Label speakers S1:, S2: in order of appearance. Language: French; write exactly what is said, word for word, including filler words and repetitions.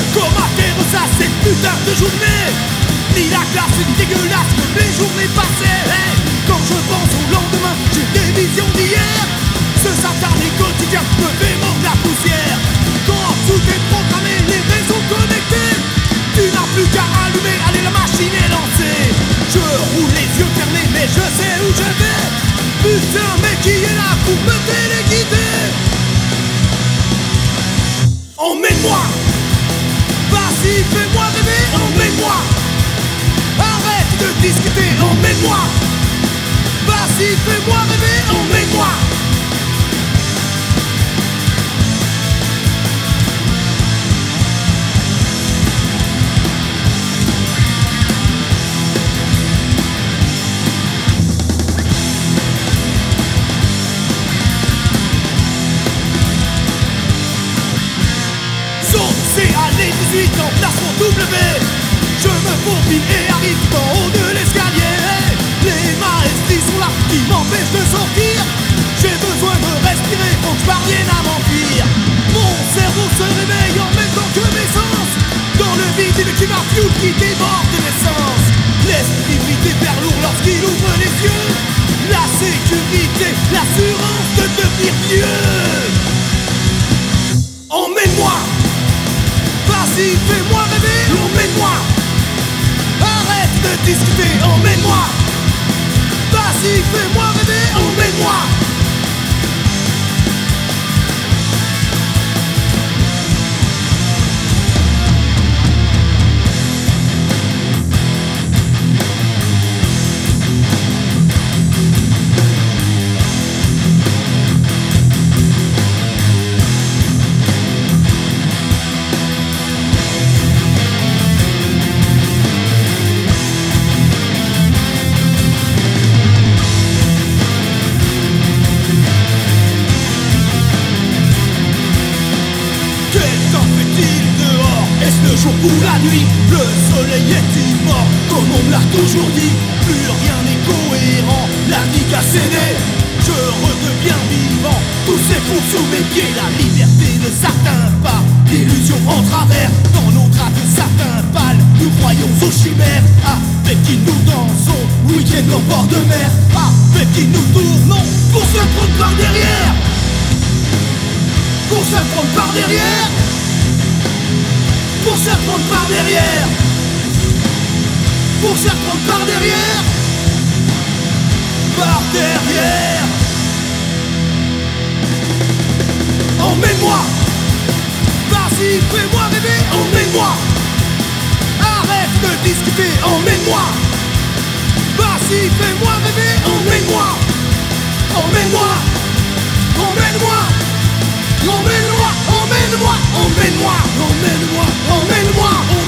S1: Comme à terre ça cette putain de journée, ni la classe ni dégueulasse comme les journées passées. Hey, quand je pense au lendemain, j'ai des visions d'hier. Ce satané quotidien me fait mordre la poussière. Quand tout est programmé, les réseaux connectés, tu n'as plus qu'à allumer, allez la machine est lancée. Je roule les yeux fermés mais je sais où je vais. Putain mais qui est là pour me téléguider? Emmène-moi, vas-y fais-moi rêver, emmène-moi. Arrête de discuter, emmène-moi. Vas-y fais-moi rêver, emmène-moi. dix-huit en placement W. Je me faufile et arrive en haut de l'escalier. Les maestries sont là qui m'empêchent de sortir. J'ai besoin de respirer, faut que je parvienne à m'enfuir. Mon cerveau se réveille en même temps que mes sens. Dans le vide et le climat fuel qui déborde de l'essence. L'esprit vite et perd lourd lorsqu'il ouvre les yeux. La sécurité, l'assurance de devenir vieux. Emmène-moi. Vas-y, fais-moi rêver, emmène-moi. Arrête de discuter, emmène-moi. Vas-y, fais-moi rêver, emmène-moi. Le jour ou la nuit, le soleil est immort, comme on me l'a toujours dit. Plus rien n'est cohérent, la vie a cédé. Je redeviens vivant, tout s'effondre sous mes pieds. La liberté ne s'atteint pas, l'illusion en travers. Dans nos draps de satin pâle, nous croyons aux chimères. Avec qui nous dansons, week-end au bord de mer. Avec qui nous tournons, pour se prendre par derrière. Pour se prendre par derrière. Pour se prendre par derrière. Pour se prendre par derrière. Par derrière. Emmène-moi. Vas-y, fais-moi rêver, emmène-moi. Arrête de discuter, emmène-moi. Vas-y, fais-moi rêver, emmène-moi. Emmène-moi. Emmène-moi. Emmène-moi, emmène-moi, emmène-moi, emmène-moi, emmène-moi.